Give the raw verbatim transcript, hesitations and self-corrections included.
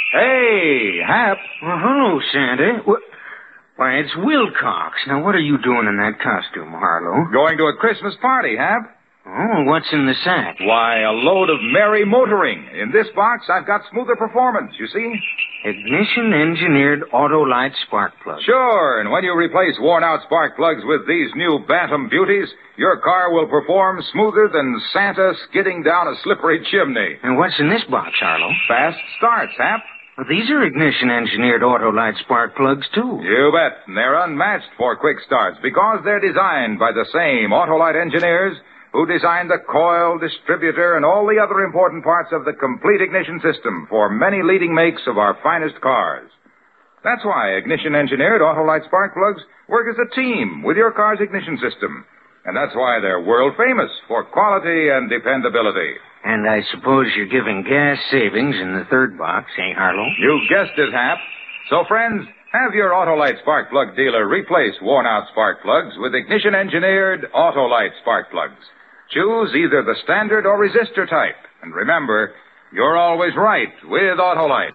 Hey, Hap. Well, hello, Sandy. What? Why, it's Wilcox. Now, what are you doing in that costume, Harlow? Going to a Christmas party, Hap. Oh, what's in the sack? Why, a load of merry motoring. In this box, I've got smoother performance, you see? Ignition-engineered Autolite spark plugs. Sure, and when you replace worn-out spark plugs with these new Bantam beauties, your car will perform smoother than Santa skidding down a slippery chimney. And what's in this box, Harlow? Fast starts, Hap. Well, these are ignition-engineered Autolite spark plugs, too. You bet. And they're unmatched for quick starts because they're designed by the same Autolite engineers who designed the coil, distributor, and all the other important parts of the complete ignition system for many leading makes of our finest cars. That's why ignition-engineered Autolite spark plugs work as a team with your car's ignition system. And that's why they're world-famous for quality and dependability. And I suppose you're giving gas savings in the third box, eh, Harlow? You guessed it, Hap. So, friends, have your Autolite spark plug dealer replace worn-out spark plugs with ignition-engineered Autolite spark plugs. Choose either the standard or resistor type. And remember, you're always right with Autolite.